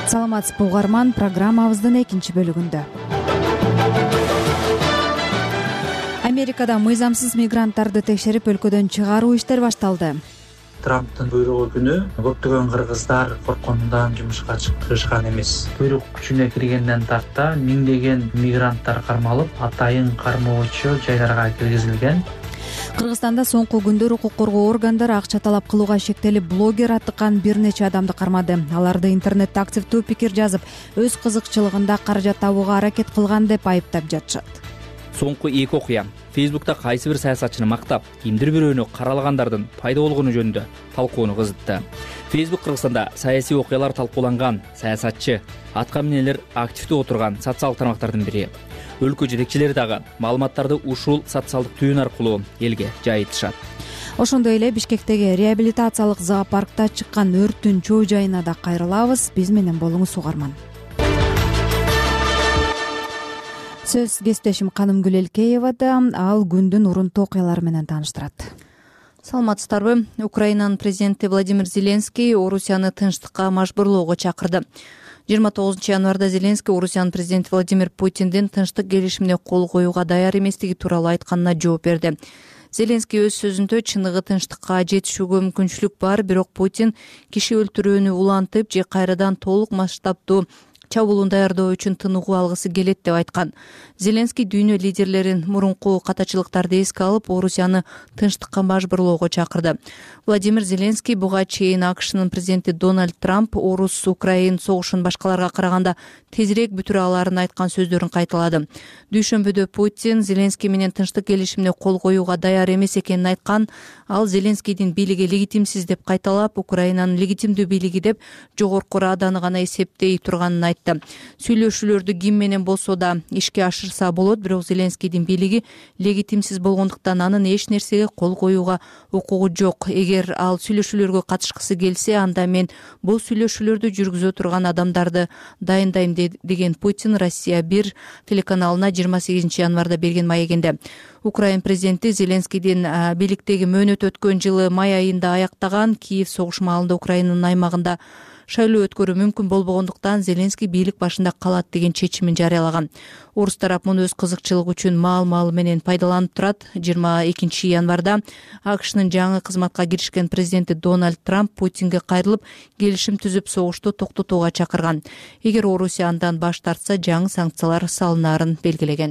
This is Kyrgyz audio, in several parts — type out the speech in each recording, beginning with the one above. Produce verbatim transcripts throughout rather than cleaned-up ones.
Саламатсызбы угарман, программабыздын экинчи бөлүгүндө. Америкада мыйзамсыз мигранттарды текшерип өлкөдөн чыгаруу иштери башталды. Трамптын буйругу күнү көптөгөн кыргыздар коркунудан жумушка чыгышкан эмес. Буйрук күчүнө киргенден тарта миңдеген мигранттар кармалып, атайын кармоочу жайларга киргизилген. Кыргызстанда соңку күндөр укук коргоо органдары акча талап кылууга шектелип, блогер атыкан бир нече адамды кармады. Аларды интернетте активдүү пикир жазып, өз кызыкчылыгында каражат табууга аракет кылган деп айыптап жатышат. Соңку эки окуя Фейсбукта кайсы бир саясатчыны мактап, кимдир бирөөнү каралагандардын пайда болгону жөнүндө талкууну кызытты. Facebook Кыргызстанда саясий окуялар талкууланган саясатчы, атка минелер активдүү отурган социалдык тармактардын бири. Өлкө жетекчилери дагы маалыматтарды ушул социалдык түйүн аркылуу элге жайытышат. Ошондой эле Бишкектеги реабилитациялык зоопаркта чыккан өрттүн чоо жайына да кайрылабыз. Биз менен болуңуз угарман. Сөз кесиптешим Канымгүл Элкеевада, ал күндүн урунтуу окуялары менен тааныштырат. Саламатсыздарбы? Украинанын президенти Владимир Зеленский Орусияны тынчтыкка мажбурлоого чакырды. жыйырма тогузунчу январда Зеленский Орусиянын президенти Владимир Путиндин тынчтык келишимине кол коюуга даяр эместиги тууралуу айтканына жооп берди. Зеленский өз сөзүндө чыныгы тынчтыкка жетишүүгө мүмкүнчүлүк бар, бирок Путин киши өлтүрүүнү улантып же кайрадан толук масштабдуу чабуулун даярдоо үчүн тыныгуу алгысы келет деп айткан. Зеленский дүйнө лидерлерин мурунку катачылыктарды эске алып, Орусияны тынчтыкка мажбурлоого чакырды. Владимир Зеленский буга чейин АКШнын президенти Дональд Трамп Орус-Украин согушун башкаларга караганда тезирээк бүтүрө аларын айткан сөздөрүн кайталады. Дүйшөмбүдө Путин Зеленский менен тынчтык келишимине кол коюуга даяр эмес экенин айткан. Ал Зеленскийдин бийлиги легитимсиз деп кайталап, Украинанын легитимдүү бийлиги деп жогорку раданы гана эсептей турганын айтты. Сүйлөшүүлөрдү ким менен болсо да ишке ашырса болот, бирок Зеленскийдин бийлиги легитимсиз болгондуктан анын эч нерсеге кол коюуга укугу жок. Эгер ал сүйлөшүүлөргө катышкысы келсе, анда мен бул сүйлөшүүлөрдү жүргүзө турган адамдарды дайындайм деген Путин Россия бир телеканалына жыйырма сегизинчи январда берген маегинде. Украин президенти Зеленскийдин бийликтеги мөөнөт өткөн жылы май айында аяктаган Киев согуш маалында Украинанын аймагында шайлоо өткөрүү мүмкүн болбогондуктан Зеленский бийлик башында калат деген чечимин жарыялаган. Орус тарап муну өз кызыкчылыгы үчүн маал-маал менен пайдаланып турат. жыйырма экинчи январда АКШнын жаңы кызматка киришкен президенти Дональд Трамп Путинге кайрылып, келишим түзүп согушту токтотууга чакырган. Эгер Орусия андан баш тартса, жаңы санкциялар салынаарын белгилеген.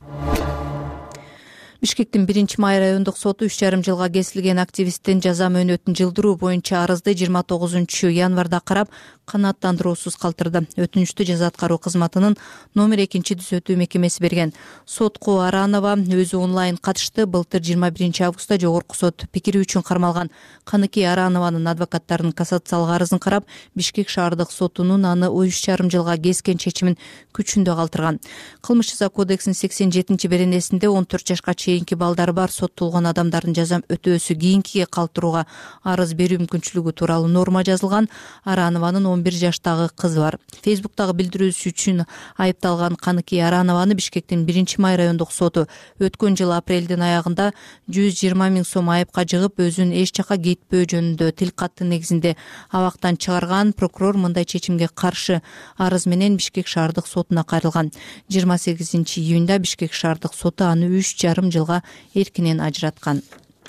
Бишкектин биринчи май райондук соту үч жарым жылга кесилген активисттин жаза мөөнөтүн жылдыруу боюнча арызды жыйырма тогузунчу январда карап, канааттандыруусуз калтырды. Өтүнүчтү жаза аткаруу кызматынын номер экинчи түзөтүү мекемеси берген. Сотко Аранова өзү онлайн катышты. Былтыр жыйырма биринчи августта жогорку сот пикири үчүн кармалган Каныкей Аранованын адвокаттарынын кассациялык арызын карап, Бишкек шаардык сотунун аны үч жарым жылга кескен чечимин күчүндө калтырган. Кылмыш жаза кодексинин сексен жетинчи беренесинде он төрт жашка чейинки балдары бар соттолгон адамдардын жаза өтөөсү кийинкиге калтырууга арыз берүү мүмкүнчүлүгү тууралуу норма жазылган. Аранованын он бир жаштагы кызы бар. Фейсбуктагы билдирүүсү үчүн айыпталган Каныкей Аранованы Бишкектин биринчи май райондук соту өткөн жыл апрелдин аягында жүз жыйырма миң сом айыпка жыгып, өзүн эч жака кетпөө жөнүндө тил катты негизинде абактан чыгарган. Прокурор мындай чечимге каршы арыз менен Бишкек шаардык сотуна кайрылган. жыйырма сегизинчи июнда Бишкек шаардык соту аны үч жарым жылга эркинен ажыраткан.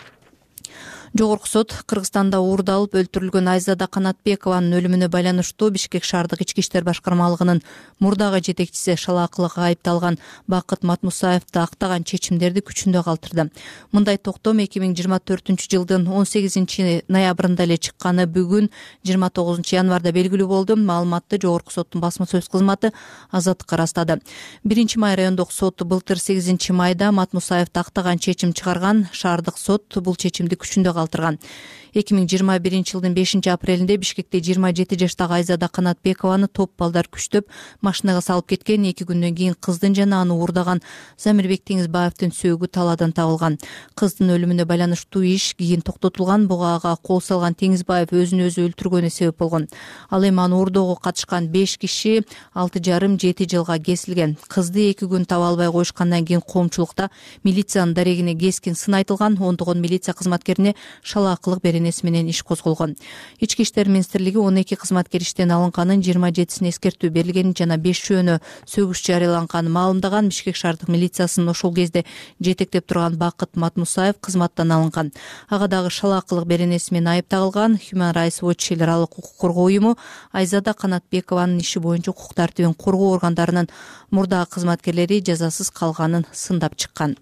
Жогорку сот Кыргызстанда уурдалып өлтүрүлгөн Айзада Канатбекованын өлүмүнө байланыштуу Бишкек шаардык ички иштер башкармалыгынын мурдагы жетекчиси шалаакылыкка айыпталган Бакыт Матмусаевди актаган чечимдерди күчүндө калтырды. Мындай токтом эки миң жыйырма төртүнчү жылдын он сегизинчи ноябрында эле чыкканы бүгүн жыйырма тогузунчу январда белгилүү болду. Маалыматты жогорку соттун басма сөз кызматы Азаттыкка ырастады. биринчи май райондук соту былтыр сегизинчи майда Матмусаевди актаган чечим чыгарган. Шаардык сот бул чечимди күчүндө калтырган. эки миң жыйырма биринчи жылдын бешинчи апрелинде Бишкекте жыйырма жети жаштагы Айзада Канатбекованы топ балдар күчтөп машинага салып кеткен. эки күндөн кийин кыздын жана аны уурдаган Замирбек Теңизбаевдин сөөгү талаадан табылган. Кыздын өлүмүнө байланыштуу иш кийин токтотулган. Буга ага кол салган Теңизбаев өзүн өзү өлтүргөнү себеп болгон. Ал эми аны уурдоого катышкан беш киши алты жарым жети жылга кесилген. Кызды эки күн таба албай коюшкандан кийин коомчулукта милициянын дарегине кескин сын айтылган. Ондогон милиция кызматкерине шалаакылык беренеси менен иш козголгон. Ички иштер министрлиги он эки кызматкер иштен алынганын, жыйырма жетисине эскертүү берилгенин жана беш жөнү сөгүш жарыяланганын маалымдаган. Бишкек шаардык милициясынын ошол кезде жетектеп турган Бакыт Матмусаев кызматтан алынган. Ага дагы шалаакылык беренеси менен айып тагылган. Human Rights Watch эл аралык укук коргоо уюму Айзада Канатбекованын иши боюнча укук тартибин коргоо органдарынын мурдагы кызматкерлери жазасыз калганын сындап чыккан.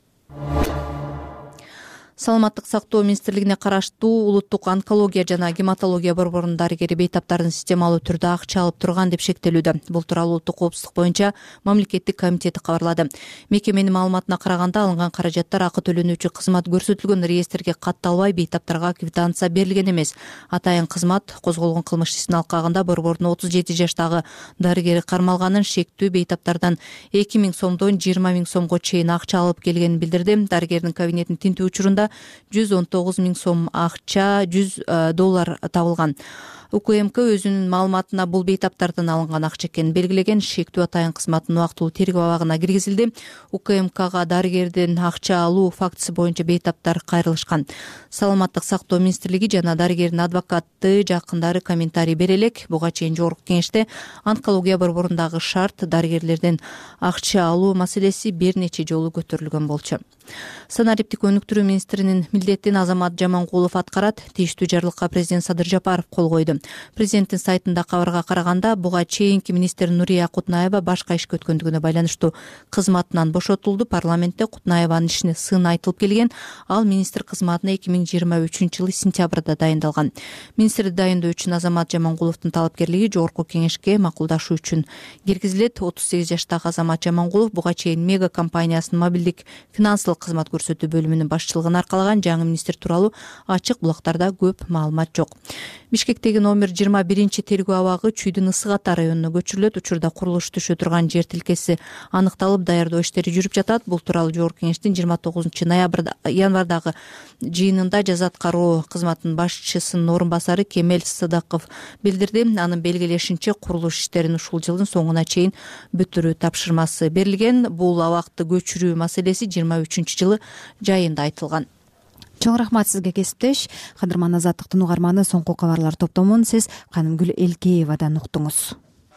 Саламаттык сактоо министрлигине караштуу улуттук онкология жана гематология борборунун дарыгери бейтаптардын системалуу түрдө акча алып турган деп шектелүүдө. Бул тууралуу улуттук коопсуздук боюнча мамлекеттик комитети кабарлады. Мекеменин маалыматына караганда, алынган каражаттар акы төлөнүүчү кызмат көрсөтүлгөн реестрге катталбай бейтаптарга квитанция берилген эмес. Атайын кызмат козголгон кылмыш ишинин алкагында борбордун отуз жети жаштагы дарыгери кармалганын, шектүү бейтаптардан эки миң сомдон жыйырма миң сомго чейин акча алып келгенин билдирди. Дарыгердин кабинетин тинтүү учурунда жүз он тогуз миң сом акча, жүз доллар табылган. УКМК өзүнүн маалыматына бул бейтаптардан алынган акча экенин белгилеген. Шектүү атайын кызматтын убактылуу тергөө абагына киргизилди. УКМКга дарыгерден акча алуу фактысы боюнча бейтаптар кайрылышкан. Саламаттык сактоо министрлиги жана дарыгердин адвокаты жакындары комментарий бере элек. Буга чейин жогорку кеңеште онкология борборундагы шарт дарыгерлерден акча алуу маселеси бир нече жолу көтөрүлгөн болчу. Санариптик өнүктүрүү министринин милдетин Азамат Жамангулов аткарат. Тийиштүү жарлыкка президент Садыр Жапаров кол койду. Президенттин сайтында кабарга караганда, буга чейинки министр Нурия Кутнаева башка ишке өткөндүгүнө байланыштуу кызматынан бошотулду. Парламентте Кутнаеванын ишине сын айтылып келген. Ал министр кызматына эки миң жыйырма үчүнчү жылы сентябрда дайындалган. Министрди дайындоо үчүн Азамат Жамангуловдун талапкерлиги жогорку кеңешке макулдашуу үчүн киргизилет. отуз сегиз жаштагы Азамат Жамангулов буга чейин мега компаниясынын мобилдик финансылык кызмат көрсөтүү бөлүмүнүн башчылыгын аркалаган. Жаңы министр тууралуу ачык булактарда көп маалымат жок. Бишкектеги номер жыйырма биринчи тергөө абагы Чүйдүн Ысык Ата районуна көчүрүлөт. Учурда курулуш түшө турган жер тилкеси аныкталып, даярдоо иштери жүрүп жатат. Бул тууралуу жогорку кеңештин жыйырма тогузунчу ноябрда январдагы жыйынында жаза аткаруу кызматынын башчысынын орун басары Кемел Сыдыков билдирди. Анын белгилешинче, курулуш иштерин ушул жылдын соңуна чейин бүтүрүү тапшырмасы берилген. Бул абакты көчүрүү маселеси жыйырма үчүнчү жылы жайында айтылган. Чоң рахмат сизге, кесиптеш. Кадырман Азаттыктын угарманы, соңку кабарлар топтомун сиз Канымгүл Элкеевадан уктуңуз.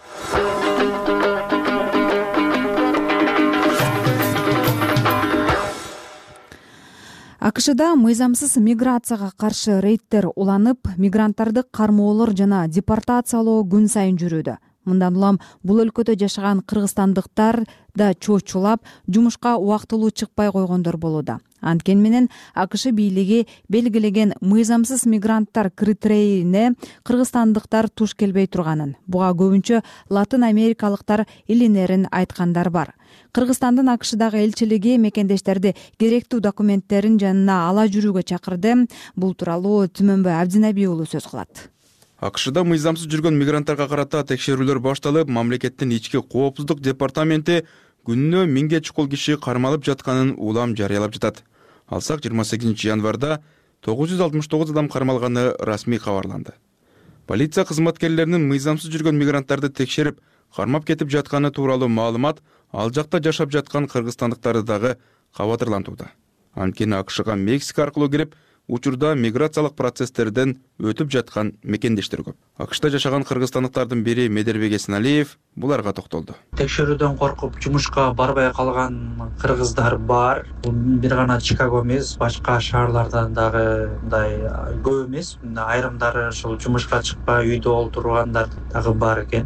АКШда мыйзамсыз миграцияга каршы рейдтер уланып, мигранттарды кармоолор жана депортациялоо күн сайын жүрүүдө. Мындан улам бул өлкөдө жашаган кыргызстандыктар да чоочулап, жумушка убактылуу чыкпай койгондор болууда. Анткени менен АКШ бийлиги белгилеген мыйзамсыз мигранттар критерийине кыргызстандыктар туш келбей турганын, буга көбүнчө Латын Америкалыктар илинерин айткандар бар. Кыргызстандын АКШдагы элчилиги мекендештерди керектүү документтерин жанына ала жүрүүгө чакырды. Бул тууралуу Түмөнбөй Абдинеби уулу сөз кылат. АКШда мыйзамсыз жүргөн мигранттарга карата текшерүүлөр башталып, мамлекеттин ички коопсуздук департаменти күнүнө миңге чукул киши кармалып жатканын улам жарыялап жатат. Алсак, жыйырма сегизинчи январда тогуз жүз алтымыш тогуз адам кармалганы расмий кабарланды. Полиция кызматкерлеринин мыйзамсыз жүргөн мигранттарды текшерип, кармап кетип жатканы тууралуу маалымат ал жакта жашап жаткан кыргызстандыктарды дагы кабатырлантууда. Анткени АКШга Мексика аркылуу кирип, учурда миграциялык процесстерден өтүп жаткан мекендештер көп. АКШда жашаган кыргызстандыктардын бири Медербек Эсеналиев буларга токтолду. Текшерүүдөн коркуп жумушка барбай калган кыргыздар бар. Бул бир гана Чикаго эмес, башка шаарлардан дагы мындай көп эмес. Айрымдары ушул жумушка чыкпай үйдө олтургандар дагы бар экен.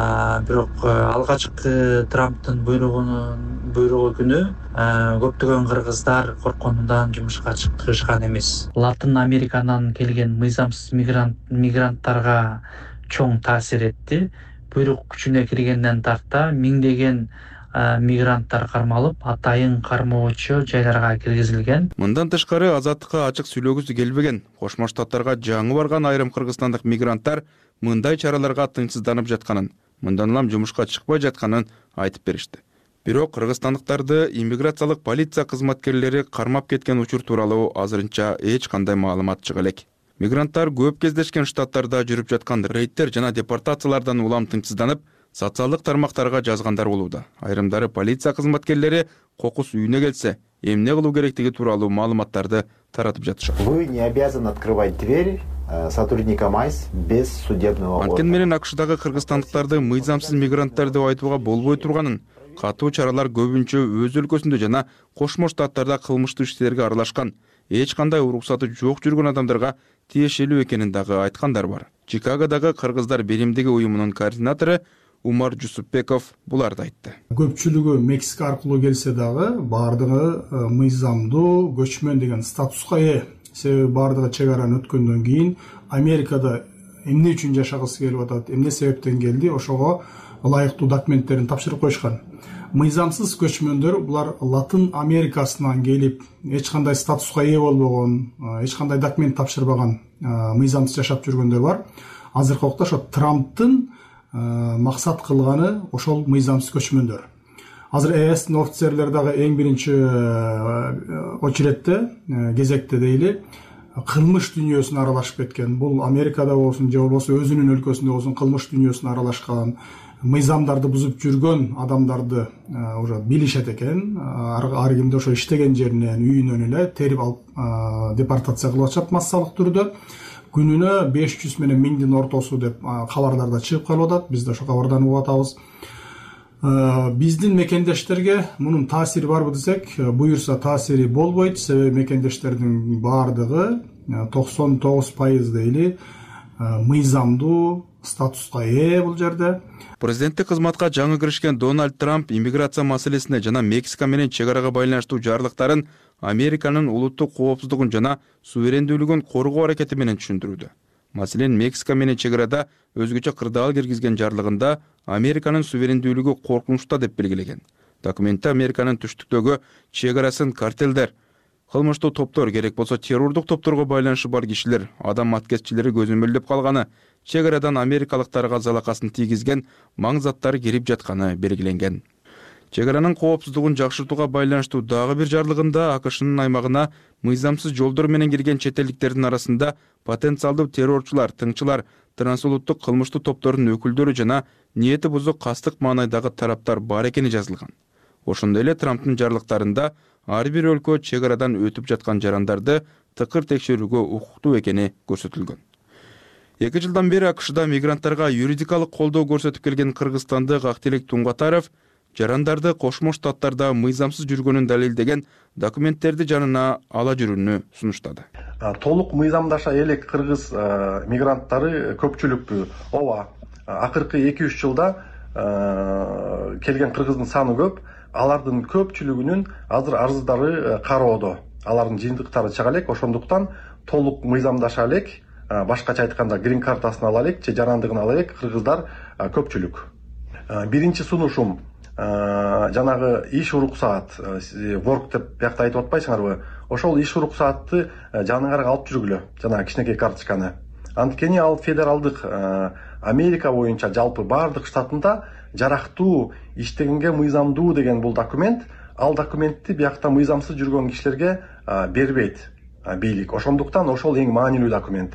Бирок алгачкы Трамптын буйругунун буйругу күнү көптөгөн кыргыздар коркконунан жумушка чыкышкан эмес. Латын Американан келген мыйзамсыз мигрант мигранттарга чоң таасир этти. Буйрук күчүнө киргенден тарта миңдеген мигранттар кармалып, атайын кармоочу жайларга киргизилген. Мындан тышкары азаттыкка ачык сүйлөгүсү келбеген, Кошмо Штаттарга жаңы барган айрым кыргызстандык мигранттар мындай чараларга тынчсызданып жатканын, мындан улам жумушка чыкпай жатканын айтып беришти. Бирок кыргызстандыктарды иммиграциялык полиция кызматкерлери кармап кеткен учур тууралуу азырынча эч кандай маалымат чыга элек. Мигранттар көп кездешкен штаттарда жүрүп жаткан рейдтер жана депортациялардан улам тынчсызданып, социалдык тармактарга жазгандар болууда. Айрымдары полиция кызматкерлери кокус үйүнө келсе, эмне кылуу керектиги тууралуу маалыматтарды таратып жатышат. Вы не обязаны открывать дверь сотрудникам айс без судебного органа. Анткени менен АКШдагы кыргызстандыктарды мыйзамсыз мигранттар деп айтууга болбой турганын, катуу чаралар көбүнчө өз өлкөсүндө жана Кошмо Штаттарда кылмыштуу иштерге аралашкан, эч кандай уруксаты жок жүргөн адамдарга тиешелүү экенин дагы айткандар бар. Чикагодагы Кыргыздар биримдиги уюмунун координатору Умар Жусупбеков буларды айтты. Көпчүлүгү Мексика аркылуу келсе дагы бардыгы мыйзамдуу көчмөн деген статуска ээ. Себеби бардыгы чек араны өткөндөн кийин Америкада эмне үчүн жашагысы келип атат, эмне себептен келди, ошого ылайыктуу документтерин тапшырып коюшкан. Мыйзамсыз көчмөндөр булар Латын Америкасынан келип, эч кандай статуска ээ болбогон, эч кандай документ тапшырбаган мыйзамсыз жашап жүргөндөр бар. Азыркы убакта ошо Трамптын максат кылганы ошол мыйзамсыз көчмөндөр. Азыр ЭСтин офицерлери дагы эң биринчи очередте, кезекте дейли, кылмыш дүйнөсүнө аралашып кеткен. Бул Америкада болсун, же болбосо өзүнүн өлкөсүндө болсун кылмыш дүйнөсүнө аралашкан, мыйзамдарды бузуп жүргөн адамдарды уже билишет экен. Ар кимди ошо иштеген жеринен, үйүнөн эле терип алып депортация кылып атышат массалык түрдө. Күнүнө беш жүз менен миңдин ортосу деп кабарларда чыгып калып атат. Биз да ошо кабардан угуп атабыз. Биздин мекендештерге мунун таасири барбы десек, буюрса таасири болбойт. Себеби мекендештердин баардыгы токсон тогуз пайыз дейли мыйзамдуу статуска ээ бул жерде. Президенттик кызматка жаңы киришкен Дональд Трамп иммиграция маселесине жана Мексика менен чек арага байланыштуу жарлыктарын Американын улуттук коопсуздугун жана суверендүүлүгүн коргоо аракети менен түшүндүрүүдө. Маселен, Мексика менен чек арада өзгөчө кырдаал киргизген жарлыгында Американын суверендүүлүгү коркунучта деп белгилеген. Документте Американын түштүктөгү чек арасын картелдер, кылмыштуу топтор, керек болсо террордук топторго байланышы бар кишилер, адам аткезчилери көзөмөлдөп калганы, чек арадан америкалыктарга залакасын тийгизген маң заттары кирип жатканы белгиленген. Чек аранын коопсуздугун жакшыртууга байланыштуу дагы бир жарлыгында АКШнын аймагына мыйзамсыз жолдор менен кирген чет элдиктердин арасында потенциалдуу террорчулар, тыңчылар, трансулуттук кылмыштуу топтордун өкүлдөрү жана ниети бузук кастык маанайдагы тараптар бар экени жазылган. Ошондой эле Трамптын жарлыктарында ар бир өлкө чек арадан өтүп жаткан жарандарды тыкыр текшерүүгө укуктуу экени көрсөтүлгөн. Эки жылдан бери АКШда мигранттарга юридикалык колдоо көрсөтүп келген кыргызстандык Актилек Туңгатаров жарандарды Кошмо Штаттарда мыйзамсыз жүргөнүн далилдеген документтерди жанына ала жүрүүнү сунуштады. Толук мыйзамдаша элек кыргыз мигранттары көпчүлүктүү. Ооба, акыркы эки үч жылда келген кыргыздын саны көп. Алардын көпчүлүгүнүн азыр арыздары кароодо. Алардын жыйынтыктары чыга элек, ошондуктан толук мыйзамдаша элек, башкача айтканда грин картасын ала элек, же жарандыгын ала элек кыргыздар көпчүлүк. Биринчи сунушум жанагы иш уруксаат, ворк деп биякта айтып атпайсыңарбы? Ошол иш уруксаатты жаныңарга алып жүргүлө, жанагы кичинекей карточканы. Анткени ал федералдык Америка боюнча жалпы бардык штатында жарактуу, иштегенге мыйзамдуу деген бул документ. Ал документти биякта мыйзамсыз жүргөн кишилерге бербейт бийлик. Ошондуктан ошол эң маанилүү документ.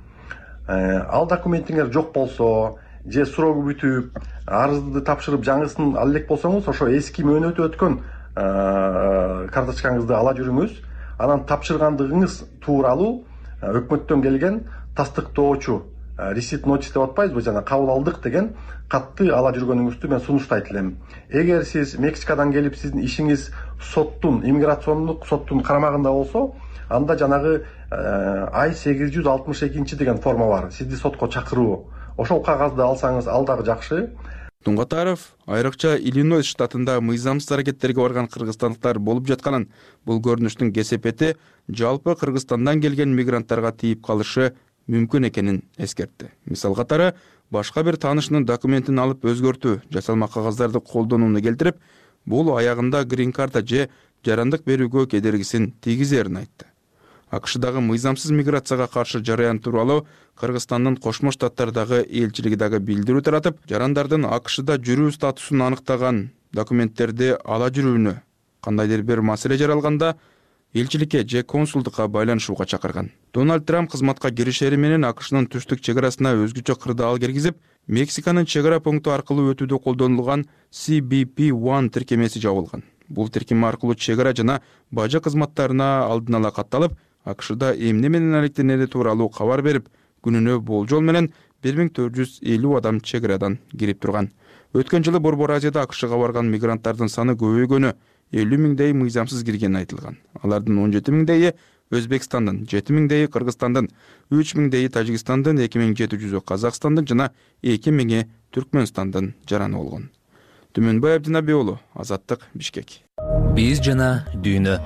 Ал документиңер жок болсо, же суроо бүтүп, арызды тапшырып жаңысын ала элек болсоңуз, ошо эски мөөнөтү өткөн карточкаңызды ала жүрүңүз. Анан тапшыргандыгыңыз тууралуу өкмөттөн келген тастыктоочу, receipt notice деп атпайбызбы, жана кабыл алдык деген катты ала жүргөнүңүздү мен сунуштайт элем. Эгер сиз Мексикадан келип, сиздин ишиңиз соттун, иммиграциондук соттун карамагында болсо, анда жанагы ай сегиз жүз алтымыш экинчи деген форма бар, сизди сотко чакыруу. Ошол кагазды алсаңыз, ал дагы жакшы. Туңгатаров айрыкча Иллинойс штатында мыйзамсыз аракеттерге барган кыргызстандыктар болуп жатканын, бул көрүнүштүн кесепети жалпы Кыргызстандан келген мигранттарга тийип калышы мүмкүн экенин эскертти. Мисал катары, башка бир таанышынын документин алып өзгөртүү, жасалма кагаздарды колдонууну келтирип, бул аягында грин карта же жарандык берүүгө кедергисин тийгизерин айтты. АКШдагы мыйзамсыз миграцияга каршы жараян тууралуу Кыргызстандын Кошмо Штаттардагы элчилиги дагы билдирүү таратып, жарандардын АКШда жүрүү статусун аныктаган документтерди ала жүрүүнү кандайдыр бир маселе жаралганда элчиликке же консулдукка байланышууга чакырган. Дональд Трамп кызматка киришери менен АКШнын түштүк чек арасына өзгөчө кырдаал киргизип, Мексиканын чек ара пункту аркылуу өтүүдө колдонулган си би пи один тиркемеси жабылган. Бул тиркеме аркылуу чек ара жана бажы кызматтарына алдын ала катталып, акшда эмне менен алектенери тууралуу кабар берип, күнүнө болжол менен бир миң төрт жүз элүү адам чек арадан кирип турган. Өткөн жылы Борбор Азияда акшга барган мигранттардын саны көбөйгөнү, элүү миңдей мыйзамсыз киргени айтылган. Алардын он жети миңдейи Өзбекстандын, жети миңдейи Кыргызстандын, үч миңдейи Тажикстандын, эки миң жети жүзү Казакстандын жана эки миңи Түркмөнстандын жараны болгон. Түмөнбай Абдинаби уулу, Азаттык, Бишкек. Биз жана дүйнө.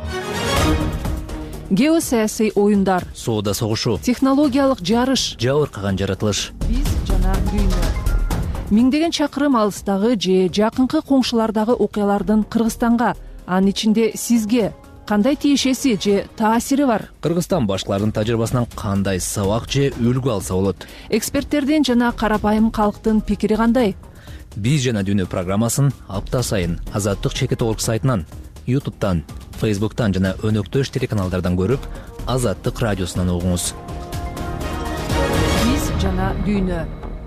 Геосаясий оюндар, соода согушу, технологиялык жарыш, жабыркаган жаратылыш. Биз жана дүйнө. Миңдеген чакырым алыстагы же жакынкы коңшулардагы окуялардын Кыргызстанга, анын ичинде сизге кандай тиешеси же таасири бар? Кыргызстан башкалардын тажрыйбасынан кандай сабак же үлгү алса болот? Эксперттердин жана карапайым калктын пикири кандай? Биз жана дүйнө программасын апта сайын Азаттык чекит орг сайтынан, ютубтан, фейсбуктан жана өнөктөш телеканалдардан көрүп, Азаттык радиосунан угуңуз. Биз жана дүйнө.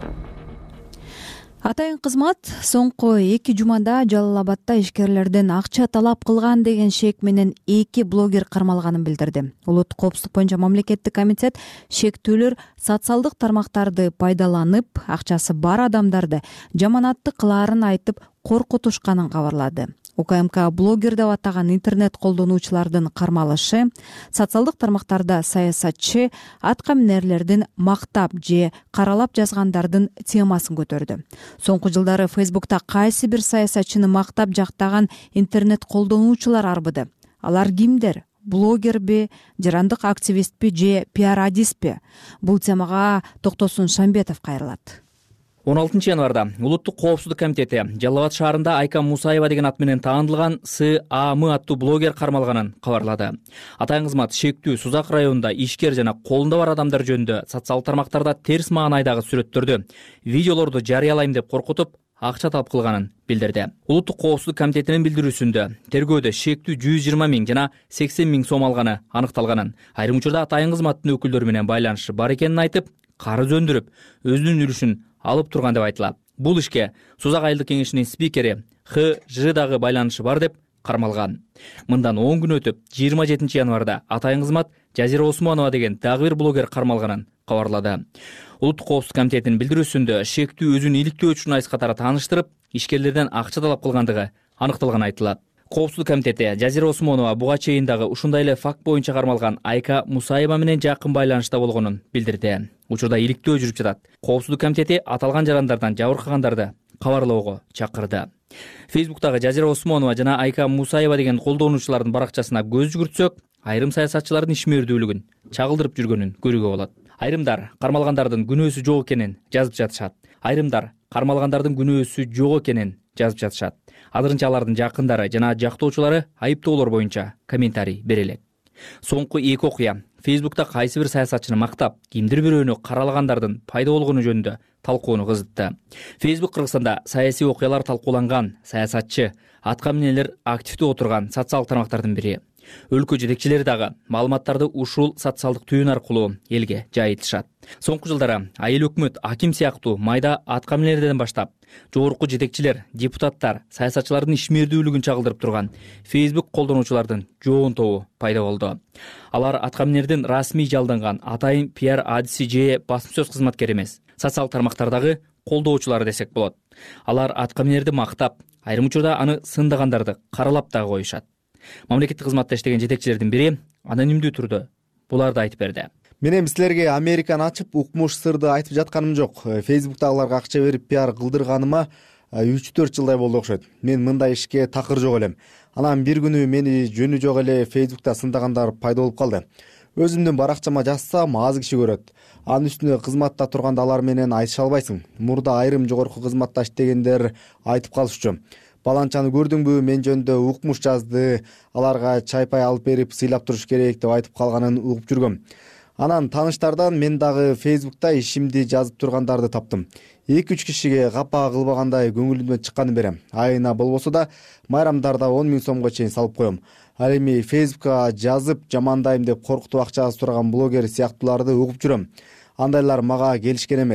Атайын кызмат соңку эки жумада Жалал Абадда ишкерлерден акча талап кылган деген шек менен эки блогер кармалганын билдирди. Улуттук коопсуздук боюнча мамлекеттик комитет шектүүлөр социалдык тармактарды пайдаланып, акчасы бар адамдарды жаманатты кылаарын айтып коркутушканын кабарлады. УКМК блогер деп атаган интернет колдонуучулардын кармалышы, социалдык тармактарда саясатчы, атка минерлердин мактап же каралап жазгандардын темасын көтөрдү. Соңку жылдары Фейсбукта кайсы бир саясатчыны мактап жактаган интернет колдонуучулар арбыды. Алар кимдер? Блогерби, жарандык активистпи же пиар-адиспи? Бул темага Токтосун Шамбетов кайрылат. он алтынчы январда Улуттук коопсуздук комитети Жалал Абад шаарында Айка Мусаева деген ат менен таанылган С А М аттуу блогер кармалганын кабарлады. Атайын кызмат шектүү Сузак районунда ишкер жана колунда бар адамдар жөнүндө социалдык тармактарда терс маанайдагы сүрөттөрдү, видеолорду жарыялайм деп коркутуп, акча талап кылганын билдирди. Улуттук коопсуздук комитетинин билдирүүсүндө тергөөдө шектүү жүз жыйырма миң жана сексен миң сом алганы аныкталганын, айрым учурда атайын кызматтын өкүлдөрү менен байланышы бар экенин айтып, карыз өндүрүп, өзүнүн үлүшүн алып турган деп айтылат. Бул ишке Сузак айылдык кеңешинин спикери Х Ж дагы байланышы бар деп кармалган. Мындан он күн өтүп, жыйырма жетинчи январда атайын кызмат Жазира Осмонова деген дагы бир блогер кармалганын кабарлады. Улуттук коопсуздук комитетинин билдирүүсүндө шектүү өзүн иликтөө журналист катары тааныштырып, ишкерлерден акча талап кылгандыгы аныкталганы айтылат. Коопсуздук комитети Жазира Осмонова буга чейин дагы ушундай эле факт боюнча кармалган Айка Мусаева менен жакын байланышта болгонун билдирди. Учурда иликтөө жүрүп жатат. Коопсуздук комитети аталган жарандардан жабыркагандарды кабарлоого чакырды. Фейсбуктагы Жазира Осмонова жана Айка Мусаева деген колдонуучулардын баракчасына көз жүгүртсөк, айрым саясатчылардын ишмердүүлүгүн чагылдырып жүргөнүн көрүүгө болот. Айрымдар кармалгандардын күнөөсү жок экенин жазып жатышат. Айрымдар кармалгандардын күнөөсү жок экенин жазып жатышат. Азырынча алардын жакындары жана жактоочулары айыптоолор боюнча комментарий бере элек. Соңку эки окуя Фейсбукта кайсы бир саясатчыны мактап, кимдир бирөөнү каралагандардын пайда болгону жөнүндө талкууну кызытты. Фейсбук Кыргызстанда саясий окуялар талкууланган саясатчы, атка минелер активдүү отурган социалдык тармактардын бири. Өлкө жетекчилери дагы маалыматтарды ушул социалдык түйүн аркылуу элге жайылтышат. Соңку жылдары айыл өкмөт, аким сыяктуу майда атка минелерден баштап, жогорку жетекчилер, депутаттар, саясатчылардын ишмердүүлүгүн чагылдырып турган Facebook колдонуучулардын жоон тобу пайда болду. Алар атка минердин расмий жалданган атайын пиар адиси же басым сөз кызматкери эмес, социалдык тармактардагы колдоочулары десек болот. Алар атка минерди мактап, айрым учурда аны сындагандарды каралап дагы коюшат. Мамлекеттик кызматта иштеген жетекчилердин бири анонимдүү түрдө буларды айтып берди. Мен эми силерге Американы ачып, укмуш сырды айтып жатканым жок. Фейсбуктагыларга акча берип пиар кылдырганыма үч төрт жылдай болду окшойт. Мен мындай ишке такыр жок элем. Анан бир күнү мени жөнү жок эле Фейсбукта сындагандар пайда болуп калды. Өзүмдүн баракчама жазсам аз киши көрөт. Анын үстүнө кызматта турганда алар менен айтыша албайсың. Мурда айрым жогорку кызматта иштегендер айтып калышчу. Баланчаны көрдүңбү, мен жөнүндө укмуш жазды, аларга чай-пай алып берип сыйлап туруш керек деп айтып калганын угуп жүргөм. Анан тааныштардан мен дагы Фейсбукта ишимди жазып тургандарды таптым. эки үч кишиге капа кылбагандай көңүлүмдөн чыкканын берем. Айына болбосо да майрамдарда он миң сомго чейин салып коем. Ал эми Фейсбукка жазып жамандайм деп коркутуп акча сураган блогер сыяктууларды угуп жүрөм. Андайлар мага келишкен эмес.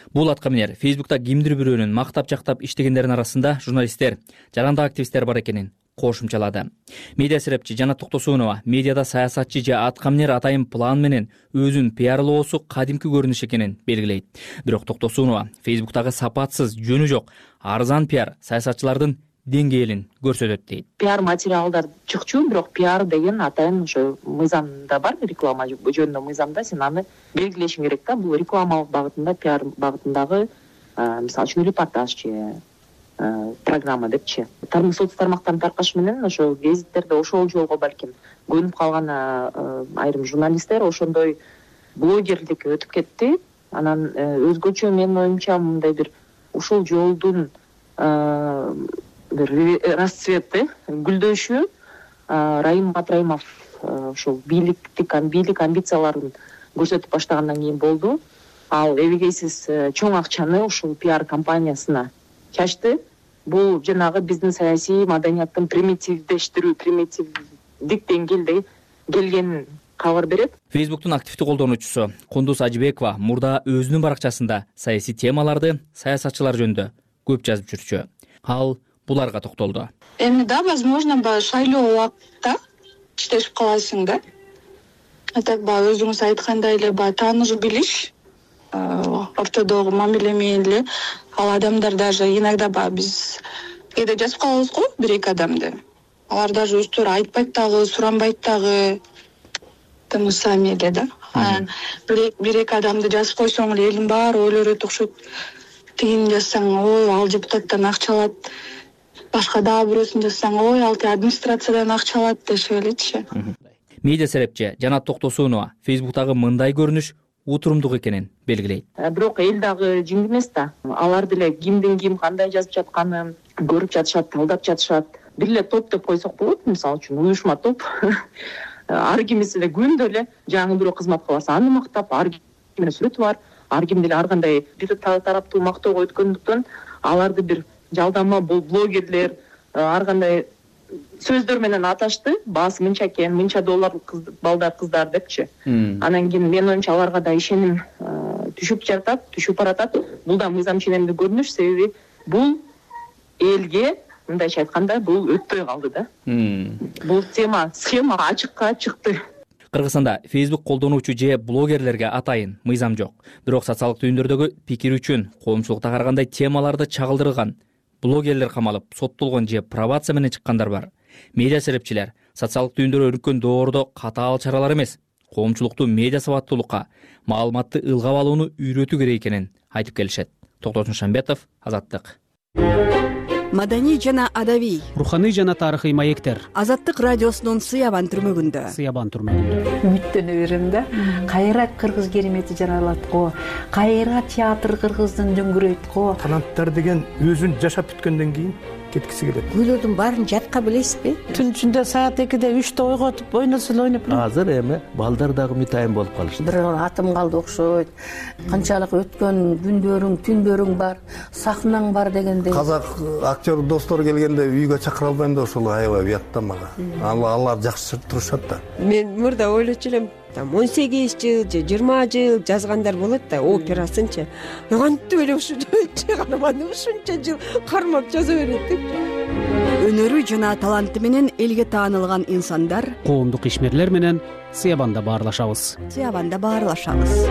бул атка минер Фейсбукта кимдир бирөөнүн мактап жактап иштегендердин арасында журналисттер, жарандык активисттер бар экенин кошумчалады. Медиа серепчи Жанат Токтосунова медиада саясатчы же атка минер атайын план менен өзүн пиарлоосу кадимки көрүнүш экенин белгилейт. Бирок Токтосунова Фейсбуктагы сапатсыз, жөнү жок, арзан пиар саясатчылардын деңгээлин көрсөтөт дейт. Пиар материалдар чыкчу, бирок пиар деген атайын ошо мыйзамда бар, реклама жөнүндө мыйзамда сен аны белгилешиң керек да. Бул рекламалык багытында, пиар багытындагы мисалы үчүн репортаж же программа депчи. Соц тармактарын таркаш менен ошо гезиттерде ошол жолго балким көнүп калган айрым журналисттер ошондой блогерликке өтүп кетти. Анан өзгөчө менин оюмча мындай бир ушул жолдун бир расцвети, гүлдөшү Раим Батраимов ошол бийликтик бийлик амбицияларын көрсөтүп баштагандан кийин болду. Ал эбегейсиз чоң акчаны ушул пиар компаниясына чачты. Бул жанагы биздин саясий маданияттын примитивдештирүү, примитивдик деңгээлде келгенин кабар берет. Фейсбуктун активдүү колдонуучусу Кундуз Ажыбекова мурда өзүнүн баракчасында саясий темаларды, саясатчылар жөнүндө көп жазып жүрчү. Ал буларга токтолду. Эми да, возможно, баягы шайлоо убакытта иштешип каласың да. Так баягы өзүңүз айткандай эле баягы тааныш билиш, ортодогу мамиле менен эле ал адамдар даже иногда баягы биз кээде жазып калабыз го бир-эки адамды. Алар даже өздөрү айтпайт дагы, суранбайт дагы. Тымы сами эле да. Бир-эки адамды жазып койсоң эле элдин баары ойлорот окшойт. Тигин жазсаң, ой, ал депутаттан акча алат. Башка дагы бирөөсүн жазсаң, ой, ал администрациядан акча алат дешип элечи. Медиа серепчи Жанат Токтосунова Фейсбуктагы мындай көрүнүш утурумдук экенин белгилейт. Бирок эл дагы жиң эмес да. Алар деле кимдин ким кандай жазып жатканын көрүп жатышат, талдап жатышат. Бир эле топ деп койсок болот, мисалы үчүн уюшма топ. Ар кимиси эле күндө эле жаңы бирөө кызмат кылса аны мактап, ар кимдин сүрөтү бар. Ар ким деле ар кандай бир тараптуу мактоого өткөндүктөн аларды бир жалдама бул блогерлер ар кандай сөздөр менен аташты. Баасы мынча экен, мынча доллар балдар кыздар депчи. Анан кийин мен оюмча аларга да ишеним түшүп жатат, түшүп баратат. Бул да мыйзам ченемдүү көрүнүш, себеби бул элге мындайча айтканда бул өтпөй калды да. Бул тема, схема ачыкка чыкты. Кыргызстанда Facebook колдонуучу же блогерлерге атайын мыйзам жок. Бирок социалдык түйүндөрдөгү пикир үчүн коомчулукта ар кандай темаларды чагылдырган блогерлер камалып, соттолгон же пробация менен чыккандар бар. Медиа серепчилер социалдык түйүндөр өнүккөн доордо катаал чаралар эмес, коомчулукту медиа сабаттуулукка, маалыматты ылгап алууну үйрөтүү керек экенин айтып келишет. Токтосун Шамбетов, Азаттык. Маданий жана адабий, руханий жана тарыхый маектер. Азаттык радиосунун Сыябан түрмөгүндө. Сыябан түрмөгүндө. Үмүттөнө берем да. Кайра кыргыз керемети жаралат го. Кайра театр кыргыздын дөңгүрөйт го. Таланттар деген өзүн жашап бүткөндөн кийин кеткиси келет. Күйлөрдүн баарын жатка билесизби? Түн ичинде саат экиде үчтө ойготуп ойносо эле ойноп. Азыр эми балдар дагы мутайын болуп калышты. Бир атым калды окшойт. Канчалык өткөн күндөрүң, түндөрүң бар, сахнаң бар дегендей. Казак актер достор келгенде үйгө чакыра албайм да ошол аябай уятта мага. Алар жакшы турушат да. Мен мурда ойлочу элем, там он сегиз жыл же жыйырма жыл жазгандар болот да, операсынчы. Кантип эле ушу чыгарманы ушунча жыл кармап жаза берет деп. Өнөрү жана таланты менен элге таанылган инсандар коомдук ишмерлер менен Сыябанда баарлашабыз. Сыябанда баарлашабыз.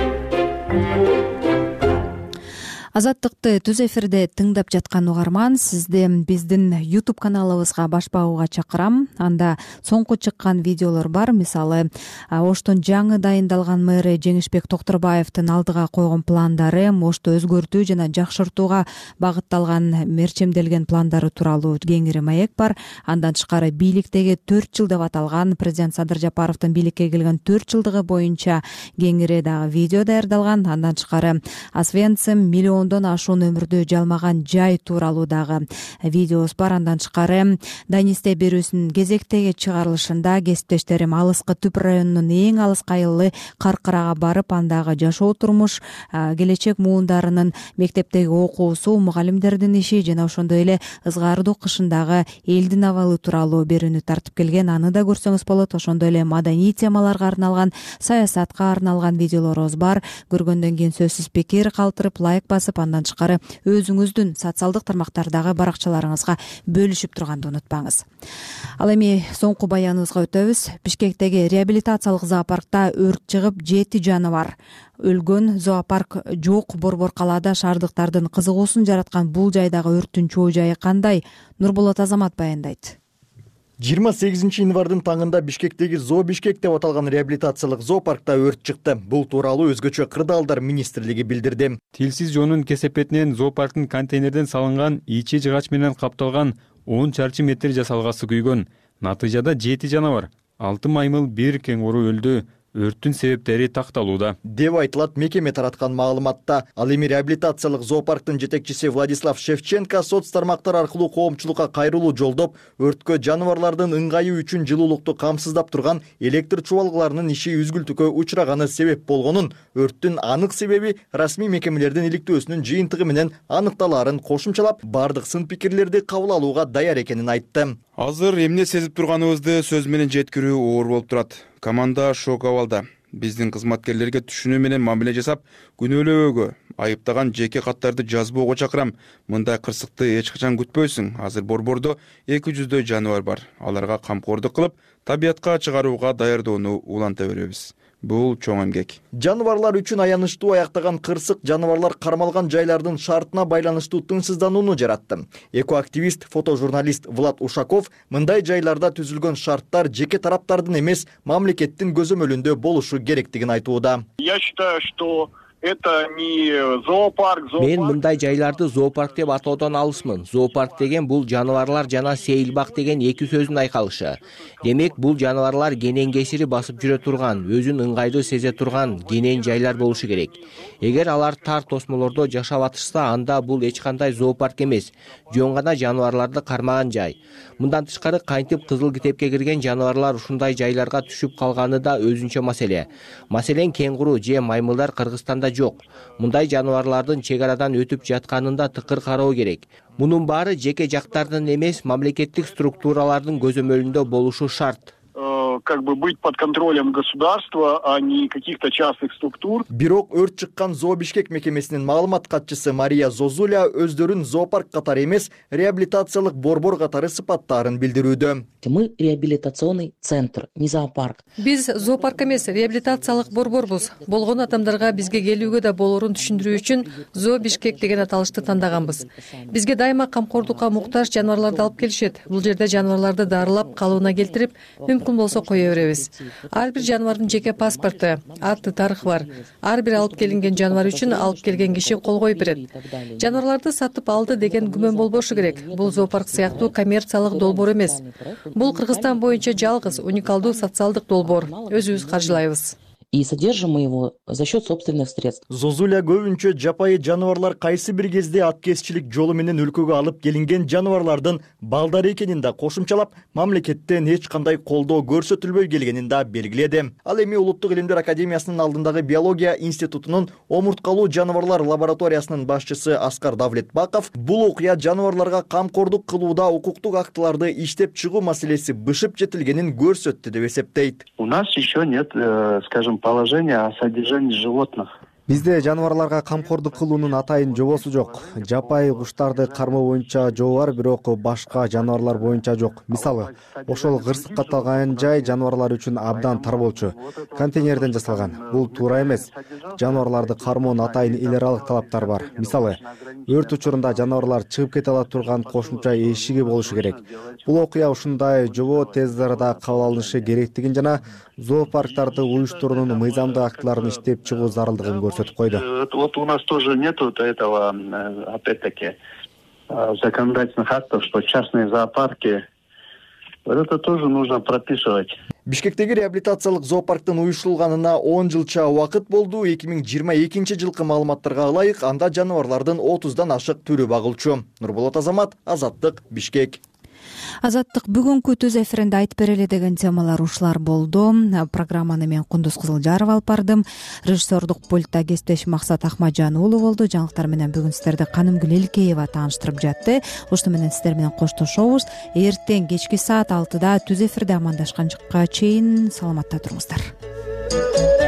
Азаттыкты түз эфирде тыңдап жаткан угарман, сизди биздин YouTube каналыбызга баш багууга чакырам. Анда соңку чыккан видеолор бар. Мисалы, Оштун жаңы дайындалган мэри Жеңишбек Токторбаевдин алдыга койгон пландары, Ошту өзгөртүү жана жакшыртууга багытталган мерчемделген пландары тууралуу кеңири маек бар. Андан тышкары бийликтеги төрт жыл деп аталган президент Садыр Жапаровдун бийликке келген төрт жылдыгы боюнча кеңири дагы видео даярдалган. Андан тышкары Освенцим миллион ашуун өмүрдү жалмаган жай тууралуу дагы видеос бар. Андан тышкары Данисте берүүсүнүн кезектеги чыгарылышында кесиптештерим алыскы Түп районунун эң алыс кайылы Каркырага барып, андагы жашоо турмуш, келечек муундарынын мектептеги окуусу, мугалимдердин иши жана ошондой эле ызгаардуу кышындагы элдин абалы тууралуу берүүнү тартып келген. Аны да көрсөңүз болот. Ошондой эле маданий темаларга арналган, саясатка арналган видеолорубуз бар. Көргөндөн кийин сөзсүз пикир калтырып, лайк басып, басып, андан тышкары өзүңүздүн социалдык тармактардагы баракчаларыңызга бөлүшүп турганды унутпаңыз. Ал эми соңку баяныбызга өтөбүз. Бишкектеги реабилитациялык зоопаркта өрт чыгып, жети жаныбар өлгөн. Зоопарк жок борбор калаада шаардыктардын кызыгуусун жараткан бул жайдагы өрттүн чоо жайы кандай? Нурболот Азамат баяндайт. жыйырма сегизинчи январдын таңында Бишкектеги Зоо Бишкек деп аталган реабилитациялык зоопаркта өрт чыкты. Бул тууралуу өзгөчө кырдаалдар министрлиги билдирди. Тилсиз жоонун кесепетинен зоопарктын контейнерден салынган ичи жыгач менен капталган он чарчы метр жасалгасы күйгөн. Натыйжада жети жаныбар, алты маймыл, бир кеңгуру өлдү. Өрттүн себептери такталууда деп айтылат мекеме тараткан маалыматта. Ал эми реабилитациялык зоопарктын жетекчиси Владислав Шевченко соц тармактар аркылуу коомчулукка кайрылуу жолдоп, өрткө жаныбарлардын ыңгайы үчүн жылуулукту камсыздап турган электр чубалгыларынын иши үзгүлтүүгө учураганы себеп болгонун, өрттүн анык себеби расмий мекемелердин иликтөөсүнүн жыйынтыгы менен аныкталаарын кошумчалап, бардык сын пикирлерди кабыл алууга даяр экенин айтты. Азыр эмне сезип турганыбызды сөз менен жеткирүү оор болуп турат. Команда шок абалда. Биздин кызматкерлерге түшүнүү менен мамиле жасап, күнөөлөөгө, айыптаган жеке каттарды жазбоого чакырам. Мындай кырсыкты эч качан күтпөйсүң. Азыр борбордо эки жүздөй жаныбар бар. Аларга камкордук кылып, табиятка чыгарууга даярдоону уланта беребиз. Бул чоң эмгек. Жаныбарлар үчүн аянычтуу аяктаган кырсык жаныбарлар кармалган жайлардын шартына байланыштуу тынчсызданууну жаратты. Экоактивист, фотожурналист Влад Ушаков мындай жайларда түзүлгөн шарттар жеке тараптардын эмес, мамлекеттин көзөмөлүндө болушу керектигин айтууда. Я считаю, что это не зоопарк. Мен мындай жайларды зоопарк деп атоодон алысмын. Зоопарк деген бул жаныбарлар жана сейилбак деген эки сөздүн айкалышы. Демек, бул жаныбарлар кенен кесири басып жүрө турган, өзүн ыңгайлуу сезе турган кенен жайлар болушу керек. Эгер алар тар тосмолордо жашап атышса, анда бул эч кандай зоопарк эмес, жөн гана жаныбарларды кармаган жай. Мындан тышкары кантип кызыл китепке кирген жаныбарлар ушундай жайларга түшүп калганы да өзүнчө маселе. Маселен, кеңгуру же маймылдар Кыргызстанда жок. Мындай жаныбарлардын чек арадан өтүп жатканында тыкыр кароо керек. Мунун баары жеке жактардын эмес, мамлекеттик структуралардын көзөмөлүндө болушу шарт. Как бы быть под контролем государства, а не каких-то частных структур. Бирок өрт чыккан Зоо Бишкек мекемесинин маалымат катчысы Мария Зозуля өздөрүн зоопарк катары эмес, реабилитациялык борбор катары сыпаттаарын билдирүүдө. Мы реабилитационный центр, не зоопарк. Биз зоопарк эмес, реабилитациялык борборбуз. Болгон адамдарга бизге келүүгө да болорун түшүндүрүү үчүн Зоо Бишкек деген аталышты тандаганбыз. Бизге дайыма камкордукка муктаж жаныбарларды алып келишет. Бул жерде жаныбарларды дарылап, калыбына келтирип, мүмкүн болсо кое беребиз. Ар бир жаныбардын жеке паспорту, аты, тарыхы бар. Ар бир алып келинген жаныбар үчүн алып келген киши кол коюп берет. Жаныбарларды сатып алды деген күмөн болбошу керек. Бул зоопарк сыяктуу коммерциялык долбоор эмес. Бул Кыргызстан боюнча жалгыз уникалдуу социалдык долбоор. Өзүбүз каржылайбыз. И содержим мы его за счет собственных средств. Зозуля көбүнчө жапайы жаныбарлар кайсы бир кезде аткезчилик жолу менен өлкөгө алып келинген жаныбарлардын балдары экенин да кошумчалап, мамлекеттен эч кандай колдоо көрсөтүлбөй келгенин да белгиледи. Ал эми Улуттук илимдер академиясынын алдындагы биология институтунун омурткалуу жаныбарлар лабораториясынын башчысы Аскар Давлетбаков бул окуя жаныбарларга камкордук кылууда укуктук актыларды иштеп чыгуу маселеси бышып жетилгенин көрсөттү деп эсептейт. У нас еще нет, скажем, положение о содержании животных. Бизде жаныбарларга камкордук кылуунун атайын жобосу жок. Жапайы куштарды кармоо боюнча жобо бар, бирок башка жаныбарлар боюнча жок. Мисалы, ошол кырсык катталган жай жаныбарлар үчүн абдан тар болчу. Контейнерден жасалган. Бул туура эмес. Жаныбарларды кармоонун атайын эл аралык талаптары бар. Мисалы, өрт учурунда жаныбарлар чыгып кете ала турган кошумча эшиги болушу керек. Бул окуя ушундай жобо тез арада кабыл алынышы керектигин жана зоопарктарды уюштуруунун мыйзамдык актыларын иштеп чыгуу зарылдыгын көрсөтүп койду. Вот у нас тоже нет вот этого, опять-таки, законодательных актов, что частные зоопарки, это тоже нужно прописывать. Бишкектеги реабилитациялык зоопарктын уюштурулганына он жылча убакыт болду. эки миң жыйырма экинчи жылкы маалыматтарга ылайык, анда жаныбарлардын отуздан ашык түрү багылчу. Нурболот Азамат, Азаттык, Бишкек. Азаттык бүгүнкү түз эфиринде айтып берели деген темалар ушулар болду. Программаны мен Кундуз Кызылжарова алып бардым. Режиссердук пультта кесиптешим Максат Ахмаджан уулу болду. Жаңылыктар менен бүгүн сиздерди Канымгүл Элкеева тааныштырып жатты. Ошону менен сиздер менен коштошобуз. Эртең кечки саат алтыда түз эфирде амандашканчыкка чейин саламатта туруңуздар.